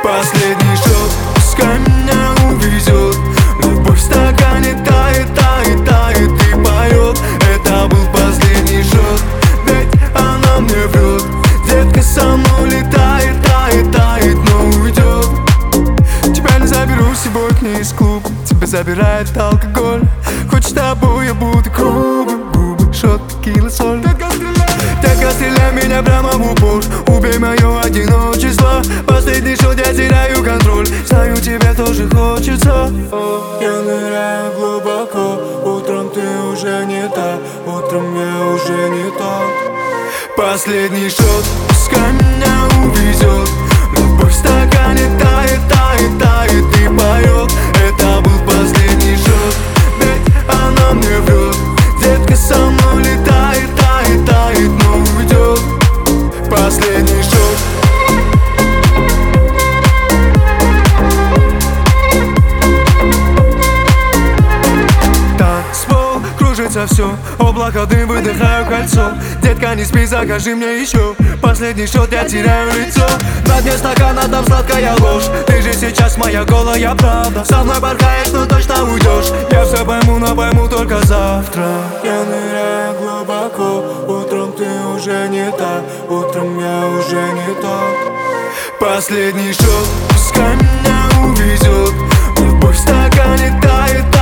Последний шот, пускай меня увезет. Любовь в стакане тает, тает, тает и поет. Это был последний шот, ведь она мне врет. Детка со мной летает, тает, тает, но уйдет. Тебя не заберу с собой к ней из клуба. Тебя забирает алкоголь. Хоть с тобой я буду кругом. Губы, шот, текила, соль. Детка, стреляй меня прямо в упор. Убей мое одиночество. Последний шот, я теряю контроль. Знаю, тебе тоже хочется. Я ныряю глубоко. Утром ты уже не та. Утром я уже не тот. Последний шот, пускай меня увезет. Любовь в стакане тает, тает, тает и поет. Это был последний шот, ведь она мне врет. Детка со мной летает, тает, тает, но уйдет. Последний шот. Танцпол, кружится все. Облако, дым, выдыхаю кольцо. Детка, не спи, закажи мне еще. Последний шот, я теряю лицо. На дне стакана там сладкая ложь. Ты же сейчас моя голая правда. Со мной порхаешь, но точно уйдешь. Я все пойму, но пойму только завтра. Я ныряю глубоко. Утром ты уже не та. Утром я уже не тот. Последний шот, пускай меня увезет. Любовь в стакане тает,